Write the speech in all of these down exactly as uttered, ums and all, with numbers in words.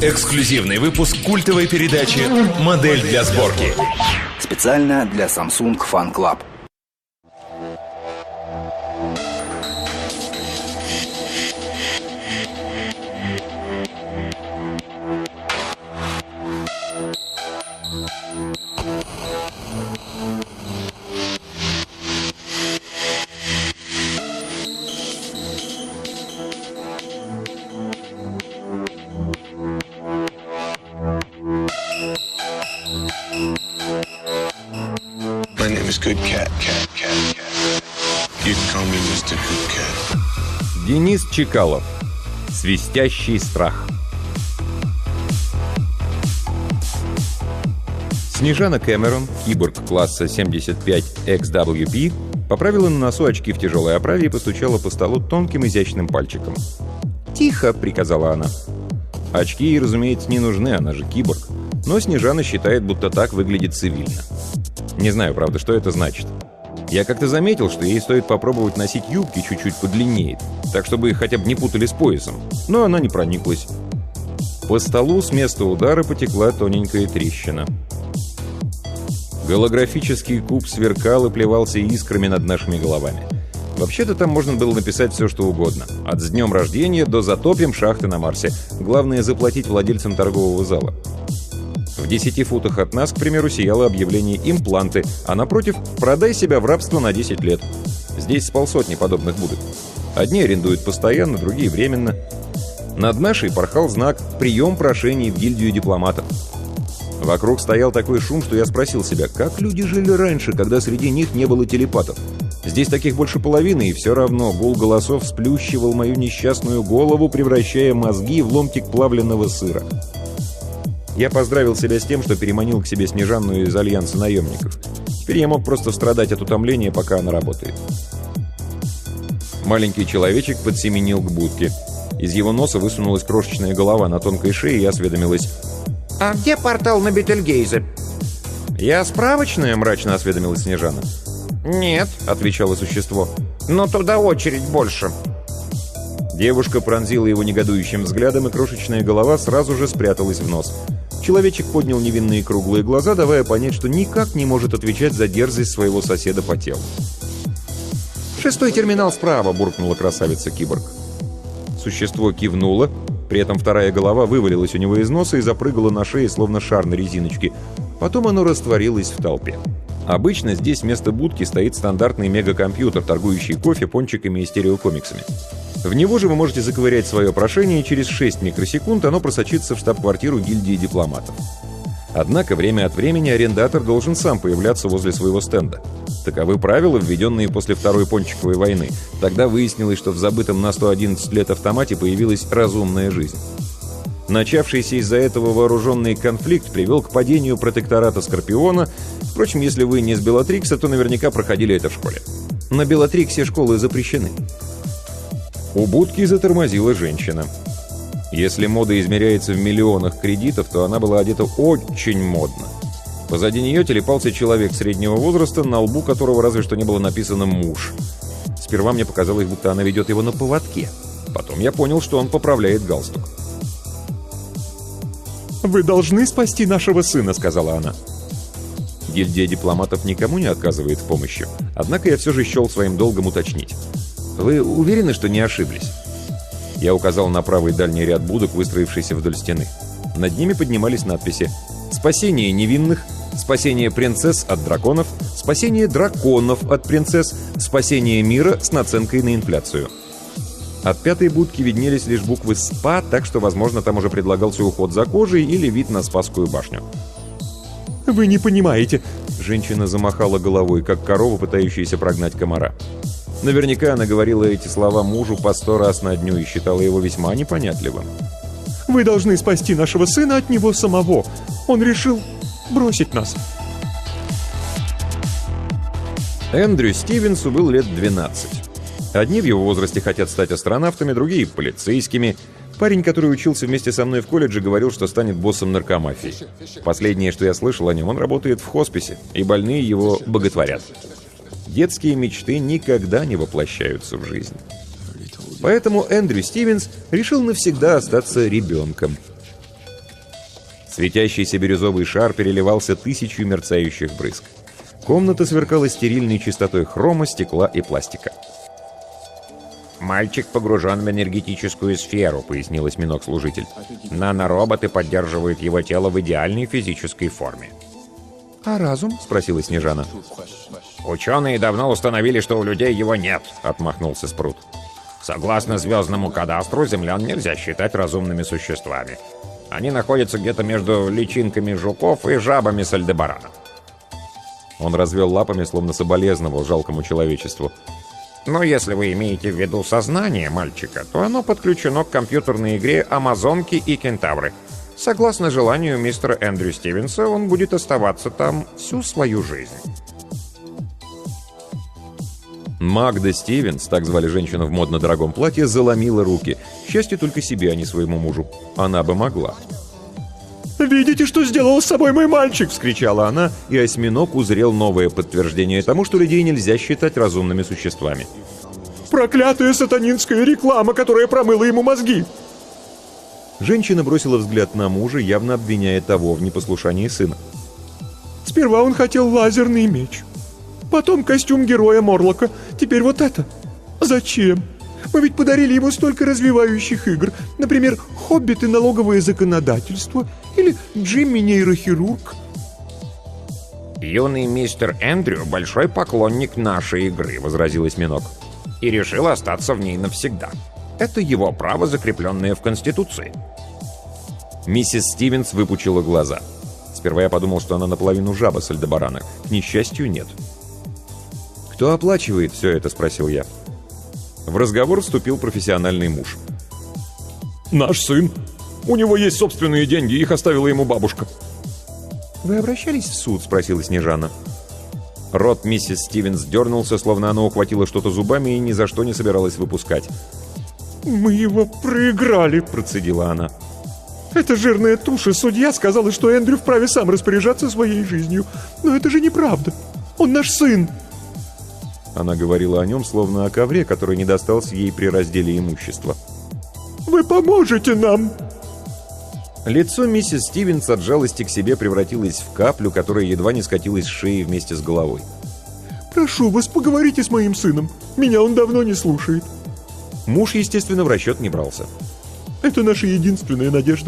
Эксклюзивный выпуск культовой передачи «Модель для сборки». Специально для Samsung Fan Club. My name is Good Cat, Cat, Cat, Cat. You can call me мистер Good Cat. Денис Чекалов. Свистящий страх. Снежана Кэмерон, киборг класса семьдесят пять икс дабл ю пи, поправила на носу очки в тяжелой оправе и постучала по столу тонким изящным пальчиком. «Тихо!» — приказала она. Очки ей, разумеется, не нужны, она же киборг. Но Снежана считает, будто так выглядит цивильно. Не знаю, правда, что это значит. Я как-то заметил, что ей стоит попробовать носить юбки чуть-чуть подлиннее, так чтобы их хотя бы не путали с поясом. Но она не прониклась. По столу с места удара потекла тоненькая трещина. Голографический куб сверкал и плевался искрами над нашими головами. Вообще-то там можно было написать все, что угодно. От «С днем рождения» до «Затопим шахты на Марсе». Главное — заплатить владельцам торгового зала. В десяти футах от нас, к примеру, сияло объявление «Импланты», а напротив «Продай себя в рабство на десять лет». Здесь с полсотни подобных будок. Одни арендуют постоянно, другие — временно. Над нашей порхал знак «Прием прошений в гильдию дипломатов». Вокруг стоял такой шум, что я спросил себя, как люди жили раньше, когда среди них не было телепатов. Здесь таких больше половины, и все равно гул голосов сплющивал мою несчастную голову, превращая мозги в ломтик плавленного сыра. Я поздравил себя с тем, что переманил к себе Снежанну из альянса наемников. Теперь я мог просто страдать от утомления, пока она работает. Маленький человечек подсеменил к будке. Из его носа высунулась крошечная голова на тонкой шее и осведомилась: «А где портал на Бетельгейзе?» «Я справочная», — мрачно осведомилась Снежана. «Нет», — отвечало существо, — «но туда очередь больше». Девушка пронзила его негодующим взглядом, и крошечная голова сразу же спряталась в нос. Человечек поднял невинные круглые глаза, давая понять, что никак не может отвечать за дерзость своего соседа по телу. «Шестой терминал справа», — буркнула красавица-киборг. Существо кивнуло, при этом вторая голова вывалилась у него из носа и запрыгала на шее, словно шар на резиночке. Потом оно растворилось в толпе. Обычно здесь вместо будки стоит стандартный мегакомпьютер, торгующий кофе, пончиками и стереокомиксами. В него же вы можете заковырять свое прошение, и через шесть микросекунд оно просочится в штаб-квартиру гильдии дипломатов. Однако время от времени арендатор должен сам появляться возле своего стенда. Таковы правила, введенные после Второй пончиковой войны. Тогда выяснилось, что в забытом на сто одиннадцать лет автомате появилась разумная жизнь. Начавшийся из-за этого вооруженный конфликт привел к падению протектората Скорпиона. Впрочем, если вы не с Белатрикса, то наверняка проходили это в школе. На Белатриксе школы запрещены. У будки затормозила женщина. Если мода измеряется в миллионах кредитов, то она была одета очень модно. Позади нее телепался человек среднего возраста, на лбу которого разве что не было написано «муж». Сперва мне показалось, будто она ведет его на поводке. Потом я понял, что он поправляет галстук. «Вы должны спасти нашего сына», — сказала она. Гильдия дипломатов никому не отказывает в помощи. Однако я все же счел своим долгом уточнить. «Вы уверены, что не ошиблись?» Я указал на правый дальний ряд будок, выстроившийся вдоль стены. Над ними поднимались надписи: «Спасение невинных», «Спасение принцесс от драконов», «Спасение драконов от принцесс», «Спасение мира с наценкой на инфляцию». От пятой будки виднелись лишь буквы «СПА», так что, возможно, там уже предлагался уход за кожей или вид на Спасскую башню. «Вы не понимаете!» Женщина замахала головой, как корова, пытающаяся прогнать комара. Наверняка она говорила эти слова мужу по сто раз на дню и считала его весьма непонятливым. «Вы должны спасти нашего сына от него самого. Он решил бросить нас». Эндрю Стивенсу был лет двенадцать. Одни в его возрасте хотят стать астронавтами, другие — полицейскими. Парень, который учился вместе со мной в колледже, говорил, что станет боссом наркомафии. Последнее, что я слышал о нем, он работает в хосписе, и больные его боготворят. Детские мечты никогда не воплощаются в жизнь. Поэтому Эндрю Стивенс решил навсегда остаться ребенком. Светящийся бирюзовый шар переливался тысячью мерцающих брызг. Комната сверкала стерильной чистотой хрома, стекла и пластика. «Мальчик погружен в энергетическую сферу», — пояснил осьминог-служитель. «Нанороботы поддерживают его тело в идеальной физической форме». «А разум?» — спросила Снежана. «Ученые давно установили, что у людей его нет», — отмахнулся Спрут. «Согласно звездному кадастру, землян нельзя считать разумными существами. Они находятся где-то между личинками жуков и жабами с Альдебарана». Он развел лапами, словно соболезновал жалкому человечеству. «Но если вы имеете в виду сознание мальчика, то оно подключено к компьютерной игре «Амазонки и кентавры». Согласно желанию мистера Эндрю Стивенса, он будет оставаться там всю свою жизнь». Магда Стивенс, так звали женщину в модно-дорогом платье, заломила руки. К счастью, только себе, а не своему мужу. Она бы могла. «Видите, что сделал с собой мой мальчик?» — вскричала она, и осьминог узрел новое подтверждение тому, что людей нельзя считать разумными существами. «Проклятая сатанинская реклама, которая промыла ему мозги!» Женщина бросила взгляд на мужа, явно обвиняя того в непослушании сына. «Сперва он хотел лазерный меч. Потом костюм героя Морлока. Теперь вот это. Зачем? Мы ведь подарили ему столько развивающих игр. Например, «Хоббит и налоговое законодательство» или «Джимми нейрохирург». «Юный мистер Эндрю — большой поклонник нашей игры», — возразил осьминог. «И решил остаться в ней навсегда. Это его право, закрепленное в Конституции». Миссис Стивенс выпучила глаза. Сперва я подумал, что она наполовину жаба с Альдебарана. К несчастью, нет. «Кто оплачивает все это?» — спросил я. В разговор вступил профессиональный муж. «Наш сын. У него есть собственные деньги, их оставила ему бабушка». «Вы обращались в суд?» — спросила Снежана. Рот миссис Стивенс дернулся, словно она ухватила что-то зубами и ни за что не собиралась выпускать. «Мы его проиграли», — процедила она. «Это жирная туша. Судья сказала, что Эндрю вправе сам распоряжаться своей жизнью. Но это же неправда. Он наш сын». Она говорила о нем, словно о ковре, который не достался ей при разделе имущества. «Вы поможете нам!» Лицо миссис Стивенс от жалости к себе превратилось в каплю, которая едва не скатилась с шеи вместе с головой. «Прошу вас, поговорите с моим сыном. Меня он давно не слушает». Муж, естественно, в расчет не брался. «Это наша единственная надежда».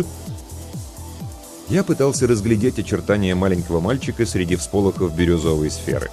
Я пытался разглядеть очертания маленького мальчика среди всполохов бирюзовой сферы.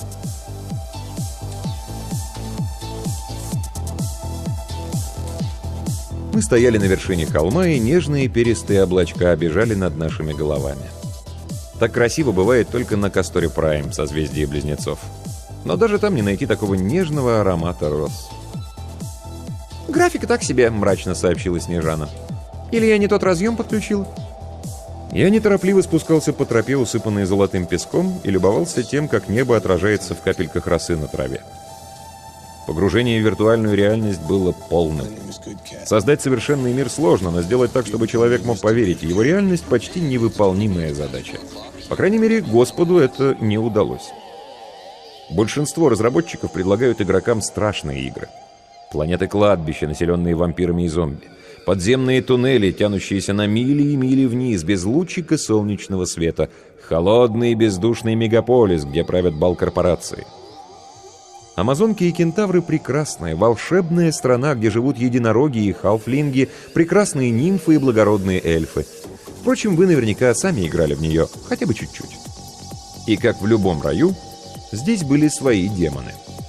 Мы стояли на вершине холма, и нежные перистые облачка бежали над нашими головами. Так красиво бывает только на Касторе Прайм, созвездии Близнецов. Но даже там не найти такого нежного аромата роз. «Графика так себе», — мрачно сообщила Снежана. «Или я не тот разъем подключила?» Я неторопливо спускался по тропе, усыпанной золотым песком, и любовался тем, как небо отражается в капельках росы на траве. Погружение в виртуальную реальность было полным. Создать совершенный мир сложно, но сделать так, чтобы человек мог поверить в его реальность, почти невыполнимая задача. По крайней мере, Господу это не удалось. Большинство разработчиков предлагают игрокам страшные игры. Планеты-кладбища, населенные вампирами и зомби. Подземные туннели, тянущиеся на мили и мили вниз, без лучика солнечного света. Холодный и бездушный мегаполис, где правят бал-корпорации. Амазонки и кентавры — прекрасная, волшебная страна, где живут единороги и халфлинги, прекрасные нимфы и благородные эльфы. Впрочем, вы наверняка сами играли в нее, хотя бы чуть-чуть. И как в любом раю, здесь были свои демоны.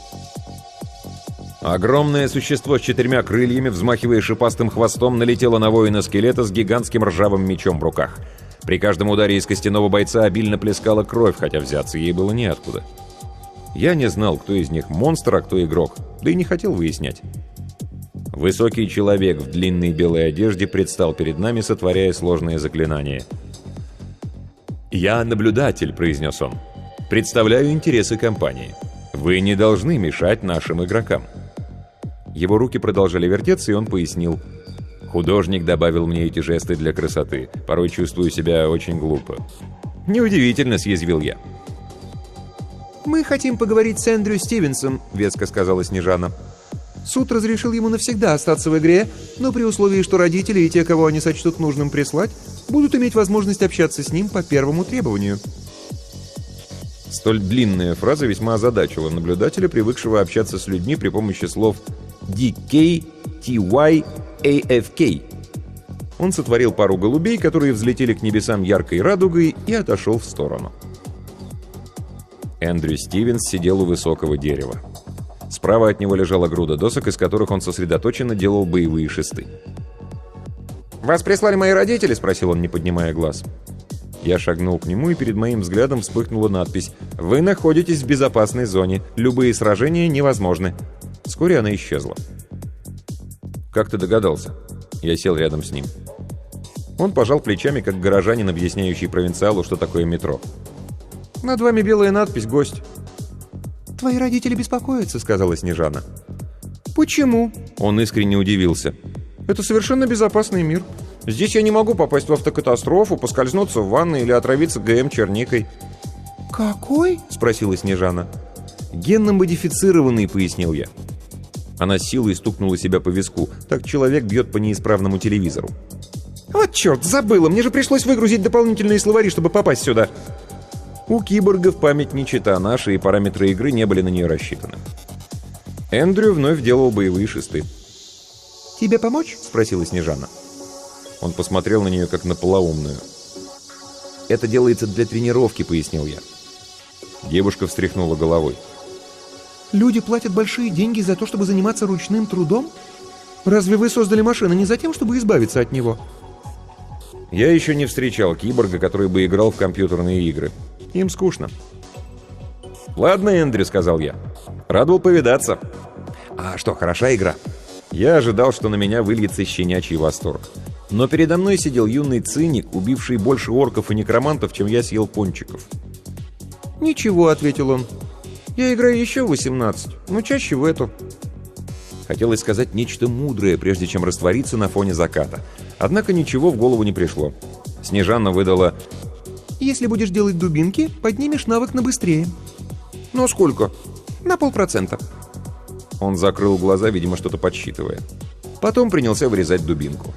Огромное существо с четырьмя крыльями, взмахивая шипастым хвостом, налетело на воина-скелета с гигантским ржавым мечом в руках. При каждом ударе из костяного бойца обильно плескала кровь, хотя взяться ей было неоткуда. Я не знал, кто из них монстр, а кто игрок, да и не хотел выяснять. Высокий человек в длинной белой одежде предстал перед нами, сотворяя сложное заклинание. «Я наблюдатель», — произнес он. «Представляю интересы компании. Вы не должны мешать нашим игрокам». Его руки продолжали вертеться, и он пояснил. «Художник добавил мне эти жесты для красоты. Порой чувствую себя очень глупо». «Неудивительно», — съязвил я. «Мы хотим поговорить с Эндрю Стивенсом», — веско сказала Снежана. Суд разрешил ему навсегда остаться в игре, но при условии, что родители и те, кого они сочтут нужным прислать, будут иметь возможность общаться с ним по первому требованию. Столь длинная фраза весьма озадачила наблюдателя, привыкшего общаться с людьми при помощи слов ди кей, ти уай, эй эф кей. Он сотворил пару голубей, которые взлетели к небесам яркой радугой, и отошел в сторону. Эндрю Стивенс сидел у высокого дерева. Справа от него лежала груда досок, из которых он сосредоточенно делал боевые шесты. «Вас прислали мои родители?» — спросил он, не поднимая глаз. Я шагнул к нему, и перед моим взглядом вспыхнула надпись: «Вы находитесь в безопасной зоне. Любые сражения невозможны». Вскоре она исчезла. «Как ты догадался?» Я сел рядом с ним. Он пожал плечами, как горожанин, объясняющий провинциалу, что такое метро. «Над вами белая надпись «Гость». «Твои родители беспокоятся», — сказала Снежана. «Почему?» Он искренне удивился. «Это совершенно безопасный мир. Здесь я не могу попасть в автокатастрофу, поскользнуться в ванной или отравиться ГМ черникой». «Какой?» — спросила Снежана. «Генно-модифицированный», — пояснил я. Она с силой стукнула себя по виску. Так человек бьет по неисправному телевизору. «Вот черт, забыла! Мне же пришлось выгрузить дополнительные словари, чтобы попасть сюда!» У киборгов память не чета нашей, и параметры игры не были на нее рассчитаны. Эндрю вновь делал боевые шесты. «Тебе помочь?» — спросила Снежана. Он посмотрел на нее, как на полоумную. «Это делается для тренировки», — пояснил я. Девушка встряхнула головой. «Люди платят большие деньги за то, чтобы заниматься ручным трудом? Разве вы создали машину не за тем, чтобы избавиться от него?» Я еще не встречал киборга, который бы играл в компьютерные игры. Им скучно. «Ладно, Эндрю», — сказал я. «Рад был повидаться». «А что, хороша игра?» Я ожидал, что на меня выльется щенячий восторг. Но передо мной сидел юный циник, убивший больше орков и некромантов, чем я съел пончиков. «Ничего», — ответил он. «Я играю еще в восемнадцать, но чаще в эту». Хотелось сказать нечто мудрое, прежде чем раствориться на фоне заката. Однако ничего в голову не пришло. Снежана выдала: «Если будешь делать дубинки, поднимешь навык на быстрее». «Ну сколько?» «На полпроцента». Он закрыл глаза, видимо, что-то подсчитывая. Потом принялся вырезать дубинку.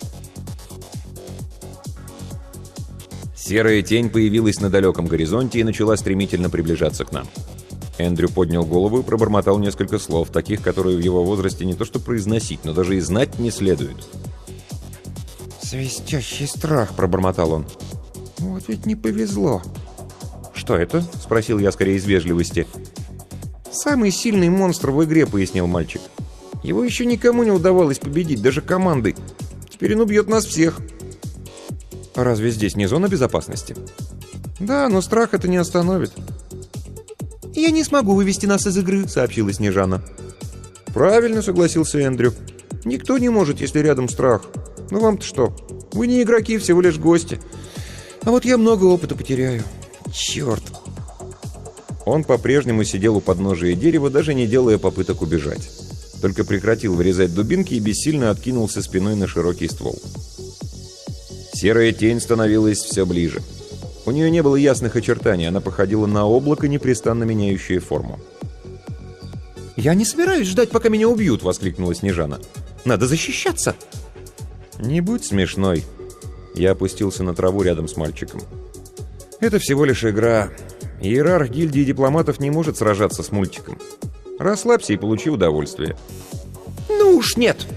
Серая тень появилась на далеком горизонте и начала стремительно приближаться к нам. Эндрю поднял голову и пробормотал несколько слов, таких, которые в его возрасте не то что произносить, но даже и знать не следует. «Свистящий страх», — пробормотал он. «Вот ведь не повезло». «Что это?» — спросил я скорее из вежливости. «Самый сильный монстр в игре», — пояснил мальчик. «Его еще никому не удавалось победить, даже командой. Теперь он убьет нас всех». «Разве здесь не зона безопасности?» «Да, но страх это не остановит». «Я не смогу вывести нас из игры», — сообщила Снежана. «Правильно», — согласился Эндрю. «Никто не может, если рядом страх. Ну вам-то что? Вы не игроки, всего лишь гости. А вот я много опыта потеряю. Черт!» Он по-прежнему сидел у подножия дерева, даже не делая попыток убежать. Только прекратил вырезать дубинки и бессильно откинулся спиной на широкий ствол. Серая тень становилась все ближе. У нее не было ясных очертаний, она походила на облако, непрестанно меняющее форму. «Я не собираюсь ждать, пока меня убьют!» — воскликнула Снежана. «Надо защищаться!» «Не будь смешной!» Я опустился на траву рядом с мальчиком. «Это всего лишь игра. Иерарх гильдии дипломатов не может сражаться с мультиком. Расслабься и получи удовольствие». «Ну уж нет!»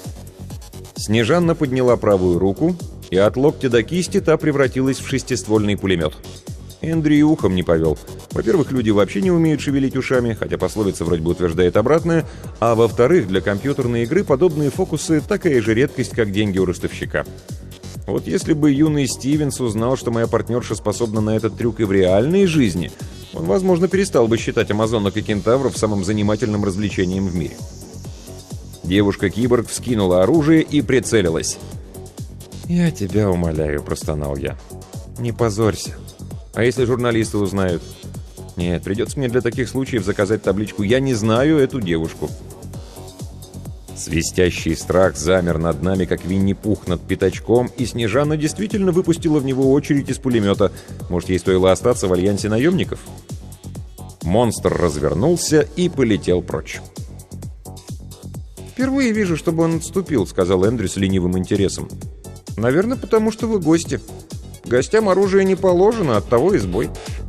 Снежанна подняла правую руку, и от локтя до кисти та превратилась в шестиствольный пулемет. Эндрю и ухом не повел. Во-первых, люди вообще не умеют шевелить ушами, хотя пословица вроде бы утверждает обратное, а во-вторых, для компьютерной игры подобные фокусы — такая же редкость, как деньги у ростовщика. Вот если бы юный Стивенс узнал, что моя партнерша способна на этот трюк и в реальной жизни, он, возможно, перестал бы считать амазонок и кентавров самым занимательным развлечением в мире. Девушка-киборг вскинула оружие и прицелилась. «Я тебя умоляю», — простонал я. «Не позорься. А если журналисты узнают?» «Нет, придется мне для таких случаев заказать табличку «Я не знаю эту девушку». Свистящий страх замер над нами, как Винни-Пух над пятачком, и Снежана действительно выпустила в него очередь из пулемета. Может, ей стоило остаться в альянсе наемников? Монстр развернулся и полетел прочь. «Впервые вижу, чтобы он отступил», — сказал Эндрю с ленивым интересом. «Наверное, потому что вы гости. Гостям оружие не положено, оттого и сбой».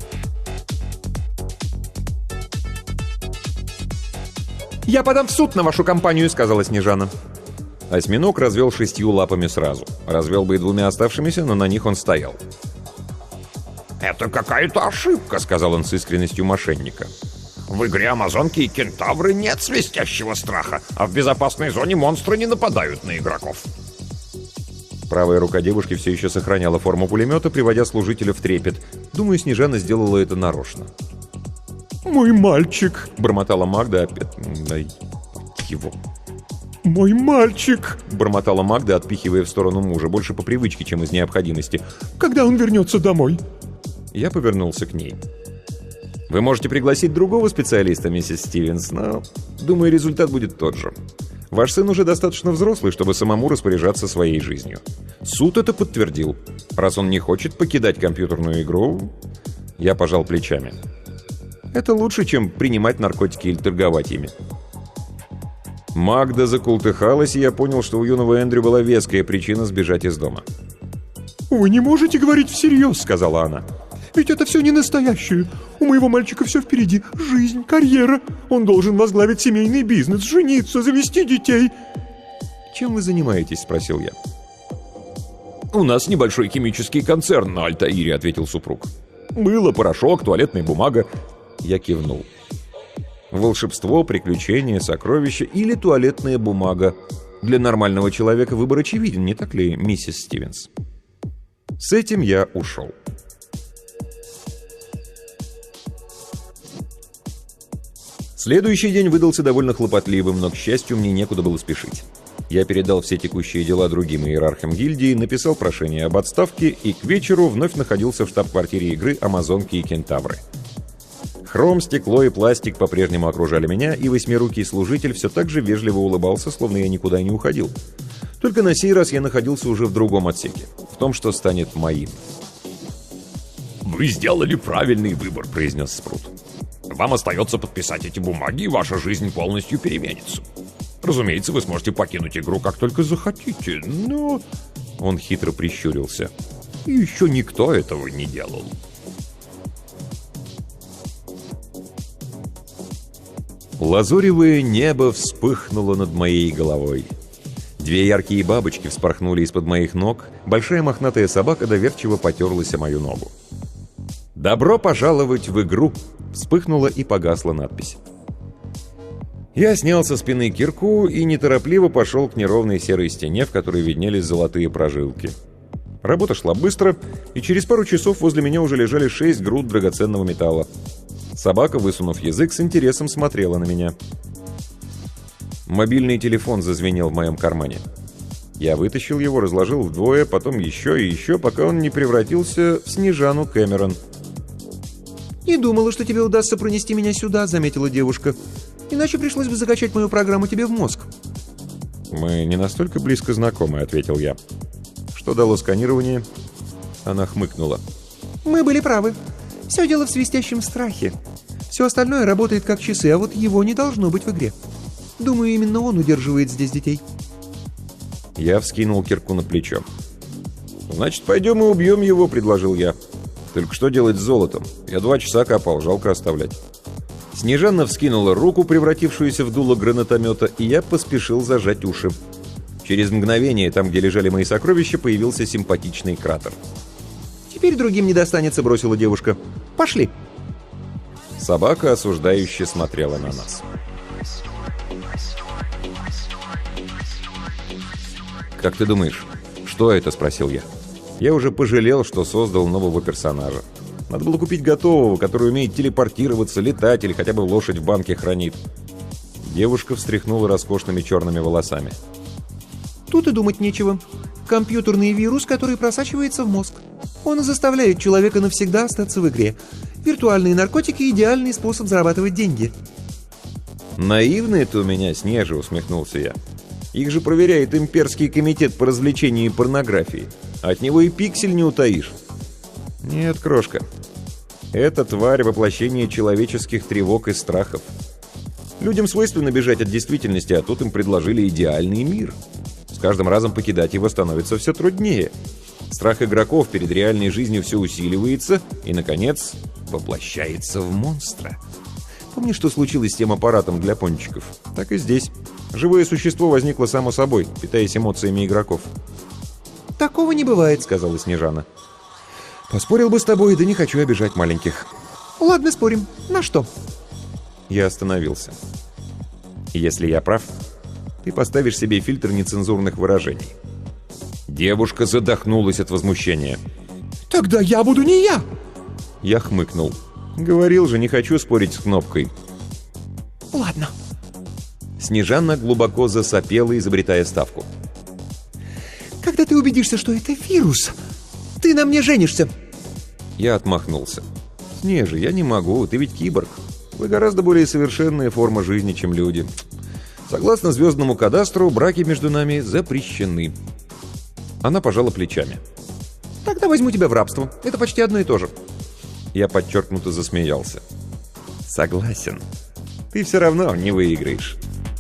«Я подам в суд на вашу компанию», — сказала Снежана. Осьминог развел шестью лапами сразу. Развел бы и двумя оставшимися, но на них он стоял. «Это какая-то ошибка», — сказал он с искренностью мошенника. «В игре Амазонки и Кентавры нет свистящего страха, а в безопасной зоне монстры не нападают на игроков». Правая рука девушки все еще сохраняла форму пулемета, приводя служителя в трепет. Думаю, Снежана сделала это нарочно. «Мой мальчик!» — бормотала Магда опять. Дай его. «Мой мальчик!» — бормотала Магда, отпихивая в сторону мужа, больше по привычке, чем из необходимости. «Когда он вернется домой?» Я повернулся к ней. «Вы можете пригласить другого специалиста, миссис Стивенс, но, думаю, результат будет тот же. Ваш сын уже достаточно взрослый, чтобы самому распоряжаться своей жизнью. Суд это подтвердил. Раз он не хочет покидать компьютерную игру...» Я пожал плечами. «Это лучше, чем принимать наркотики или торговать ими». Магда закултыхалась, и я понял, что у юного Эндрю была веская причина сбежать из дома. «Вы не можете говорить всерьез», — сказала она. «Ведь это все не настоящее. У моего мальчика все впереди. Жизнь, карьера. Он должен возглавить семейный бизнес, жениться, завести детей». «Чем вы занимаетесь?» — спросил я. «У нас небольшой химический концерн на Альтаире», — ответил супруг. «Мыло, порошок, туалетная бумага». Я кивнул. Волшебство, приключения, сокровища или туалетная бумага. Для нормального человека выбор очевиден, не так ли, миссис Стивенс? С этим я ушел. Следующий день выдался довольно хлопотливым, но, к счастью, мне некуда было спешить. Я передал все текущие дела другим иерархам гильдии, написал прошение об отставке и к вечеру вновь находился в штаб-квартире игры «Амазонки и Кентавры». Хром, стекло и пластик по-прежнему окружали меня, и восьмирукий служитель все так же вежливо улыбался, словно я никуда не уходил. Только на сей раз я находился уже в другом отсеке, в том, что станет моим. «Вы сделали правильный выбор», — произнес Спрут. «Вам остается подписать эти бумаги, и ваша жизнь полностью переменится. Разумеется, вы сможете покинуть игру, как только захотите, но...» Он хитро прищурился. «Еще никто этого не делал». Лазуревое небо вспыхнуло над моей головой. Две яркие бабочки вспорхнули из-под моих ног, большая мохнатая собака доверчиво потерлась о мою ногу. «Добро пожаловать в игру!» — вспыхнула и погасла надпись. Я снял со спины кирку и неторопливо пошел к неровной серой стене, в которой виднелись золотые прожилки. Работа шла быстро, и через пару часов возле меня уже лежали шесть груд драгоценного металла. Собака, высунув язык, с интересом смотрела на меня. Мобильный телефон зазвенел в моем кармане. Я вытащил его, разложил вдвое, потом еще и еще, пока он не превратился в Снежану Кэмерон. «Не думала, что тебе удастся пронести меня сюда», — заметила девушка. «Иначе пришлось бы закачать мою программу тебе в мозг». «Мы не настолько близко знакомы», — ответил я. «Что дало сканирование?» Она хмыкнула. «Мы были правы. Все дело в свистящем страхе. Все остальное работает как часы, а вот его не должно быть в игре. Думаю, именно он удерживает здесь детей». Я вскинул кирку на плечо. «Значит, пойдем и убьем его», — предложил я. «Только что делать с золотом? Я два часа копал, жалко оставлять». Снежана вскинула руку, превратившуюся в дуло гранатомета, и я поспешил зажать уши. Через мгновение, там, где лежали мои сокровища, появился симпатичный кратер. «Теперь другим не достанется», — бросила девушка. «Пошли». Собака осуждающе смотрела на нас. «Как ты думаешь, что это?» — спросил я. Я уже пожалел, что создал нового персонажа. Надо было купить готового, который умеет телепортироваться, летать или хотя бы лошадь в банке хранит. Девушка встряхнула роскошными черными волосами. «Тут и думать нечего. Компьютерный вирус, который просачивается в мозг. Он заставляет человека навсегда остаться в игре. Виртуальные наркотики — идеальный способ зарабатывать деньги». «Наивный ты у меня, Снежа», — усмехнулся я. «Их же проверяет имперский комитет по развлечению и порнографии. От него и пиксель не утаишь». «Нет, крошка. Эта тварь — воплощение человеческих тревог и страхов. Людям свойственно бежать от действительности, а тут им предложили идеальный мир. С каждым разом покидать его становится все труднее. Страх игроков перед реальной жизнью все усиливается и, наконец, воплощается в монстра. Помнишь, что случилось с тем аппаратом для пончиков? Так и здесь. Живое существо возникло само собой, питаясь эмоциями игроков. «Такого не бывает», — сказала Снежана. «Поспорил бы с тобой, да не хочу обижать маленьких». «Ладно, спорим. На что?» Я остановился. «Если я прав, ты поставишь себе фильтр нецензурных выражений». Девушка задохнулась от возмущения. Тогда я буду не я. Я хмыкнул. Говорил же, не хочу спорить с кнопкой. Ладно. Снежана глубоко засопела, изобретая ставку. Когда ты убедишься, что это вирус, ты на мне женишься. Я отмахнулся. Снежа, я не могу, ты ведь киборг. Вы гораздо более совершенная форма жизни, чем люди. Согласно звездному кадастру, браки между нами запрещены. Она пожала плечами. Тогда возьму тебя в рабство. Это почти одно и то же. Я подчеркнуто засмеялся. Согласен. Ты все равно не выиграешь.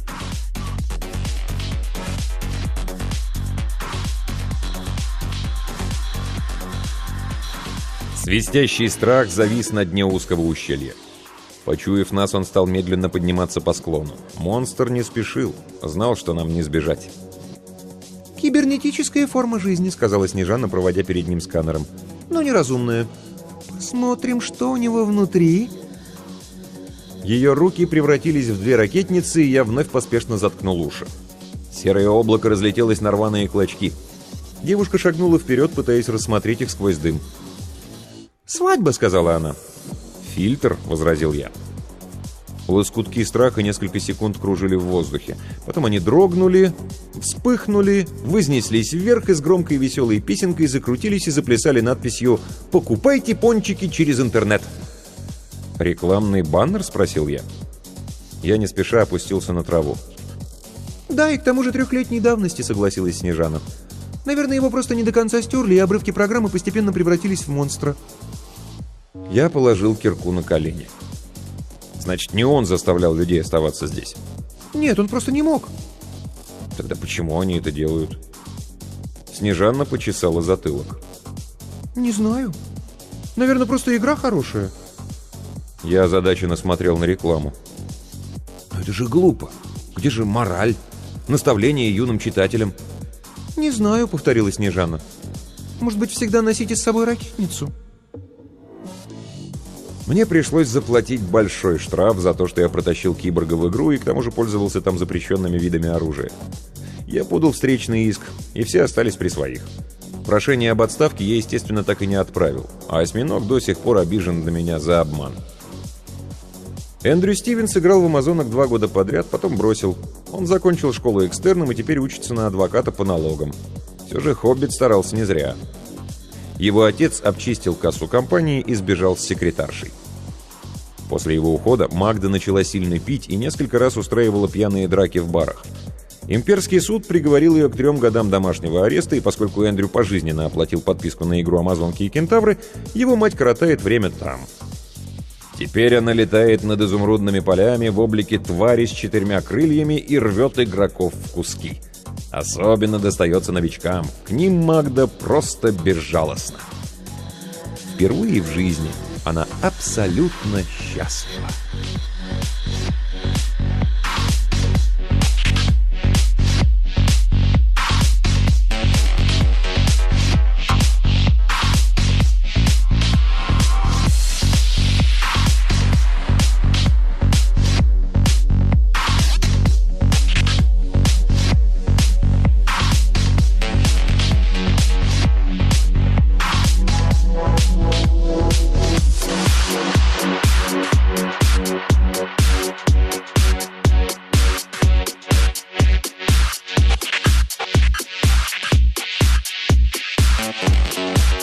Свистящий страх завис на дне узкого ущелья. Почуяв нас, он стал медленно подниматься по склону. Монстр не спешил, знал, что нам не сбежать. «Кибернетическая форма жизни», — сказала Снежана, проводя перед ним сканером. «Но неразумная. Посмотрим, что у него внутри». Ее руки превратились в две ракетницы, и я вновь поспешно заткнул уши. Серое облако разлетелось на рваные клочки. Девушка шагнула вперед, пытаясь рассмотреть их сквозь дым. «Свадьба», — сказала она. «Фильтр», — возразил я. Лоскутки страха несколько секунд кружили в воздухе. Потом они дрогнули, вспыхнули, вознеслись вверх и с громкой веселой песенкой закрутились и заплясали надписью «Покупайте пончики через интернет». «Рекламный баннер?» — спросил я. Я не спеша опустился на траву. «Да, и к тому же трехлетней давности», — согласилась Снежана. «Наверное, его просто не до конца стерли, и обрывки программы постепенно превратились в монстра». Я положил кирку на колени. Значит, не он заставлял людей оставаться здесь? Нет, он просто не мог. Тогда почему они это делают? Снежана почесала затылок. Не знаю. Наверное, просто игра хорошая. Я озадаченно смотрел на рекламу. Но это же глупо. Где же мораль? Наставление юным читателям? Не знаю, повторила Снежана. Может быть, всегда носите с собой ракетницу? Мне пришлось заплатить большой штраф за то, что я протащил киборга в игру и к тому же пользовался там запрещенными видами оружия. Я подал встречный иск, и все остались при своих. Прошение об отставке я, естественно, так и не отправил, а осьминог до сих пор обижен на меня за обман. Эндрю Стивенс играл в «Амазонок» два года подряд, потом бросил. Он закончил школу экстерном и теперь учится на адвоката по налогам. Все же «Хоббит» старался не зря. Его отец обчистил кассу компании и сбежал с секретаршей. После его ухода Магда начала сильно пить и несколько раз устраивала пьяные драки в барах. Имперский суд приговорил ее к трем годам домашнего ареста, и поскольку Эндрю пожизненно оплатил подписку на игру «Амазонки и кентавры», его мать коротает время там. Теперь она летает над изумрудными полями в облике твари с четырьмя крыльями и рвет игроков в куски. Особенно достается новичкам. К ним Магда просто безжалостна. Впервые в жизни она абсолютно счастлива. We'll be right back.